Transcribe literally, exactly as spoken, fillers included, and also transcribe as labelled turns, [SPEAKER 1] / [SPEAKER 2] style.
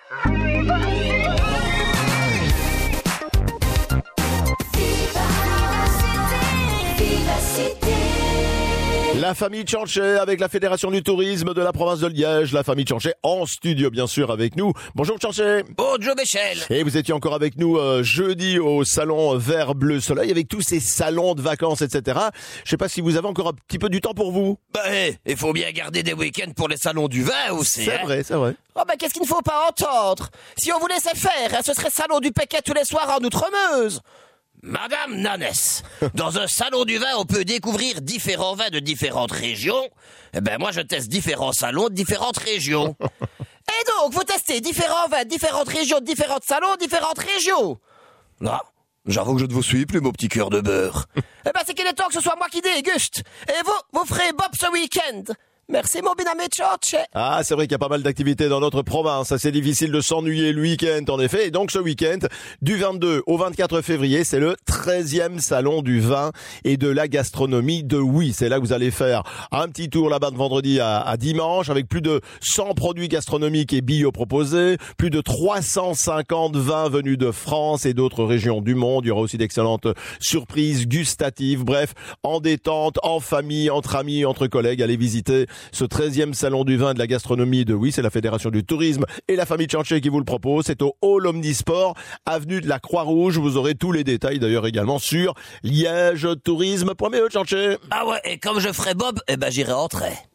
[SPEAKER 1] La famille Tchanchet avec la Fédération du tourisme de la province de Liège. La famille Tchanchet en studio bien sûr avec nous. Bonjour Tchanchet.
[SPEAKER 2] Bonjour Michel.
[SPEAKER 1] Et vous étiez encore avec nous euh, jeudi au salon Vert Bleu Soleil avec tous ces salons de vacances, et cetera. Je sais pas si vous avez encore un petit peu du temps pour vous.
[SPEAKER 2] Bah, hey, il faut bien garder des week-ends pour les salons du vin aussi.
[SPEAKER 1] C'est
[SPEAKER 2] hein.
[SPEAKER 1] vrai, c'est vrai.
[SPEAKER 3] Oh bah qu'est-ce qu'il ne faut pas entendre? Si on vous laissait faire, hein, ce serait salon du Péquet tous les soirs en Outremeuse.
[SPEAKER 2] Madame Nanès, dans un salon du vin, on peut découvrir différents vins de différentes régions. Eh ben moi, je teste différents salons de différentes régions.
[SPEAKER 3] Et donc, vous testez différents vins, différentes régions, différents salons, différentes régions.
[SPEAKER 2] Là, j'avoue que je ne vous suis plus, mon petit cœur de beurre.
[SPEAKER 3] Eh ben c'est qu'il est temps que ce soit moi qui déguste. Et vous, vous ferez Bob ce week-end. Merci mon binami Tchanchet.
[SPEAKER 1] Ah, c'est vrai qu'il y a pas mal d'activités dans notre province. C'est difficile de s'ennuyer le week-end, en effet. Et donc, ce week-end, du vingt-deux au vingt-quatre février, c'est le treizième salon du vin et de la gastronomie de Oui. C'est là que vous allez faire un petit tour là-bas de vendredi à, à dimanche avec plus de cent produits gastronomiques et bio proposés, plus de trois cent cinquante vins venus de France et d'autres régions du monde. Il y aura aussi d'excellentes surprises gustatives. Bref, en détente, en famille, entre amis, entre collègues, allez visiter ce treizième salon du vin et de la gastronomie de Oui, c'est la Fédération du tourisme et la famille Tchanchet qui vous le propose. C'est au Hall Omnisport, avenue de la Croix-Rouge. Vous aurez tous les détails d'ailleurs également sur liège tourisme point b e. Tchanchet.
[SPEAKER 2] Ah ouais, et comme je ferai Bob, eh ben j'irai en trait.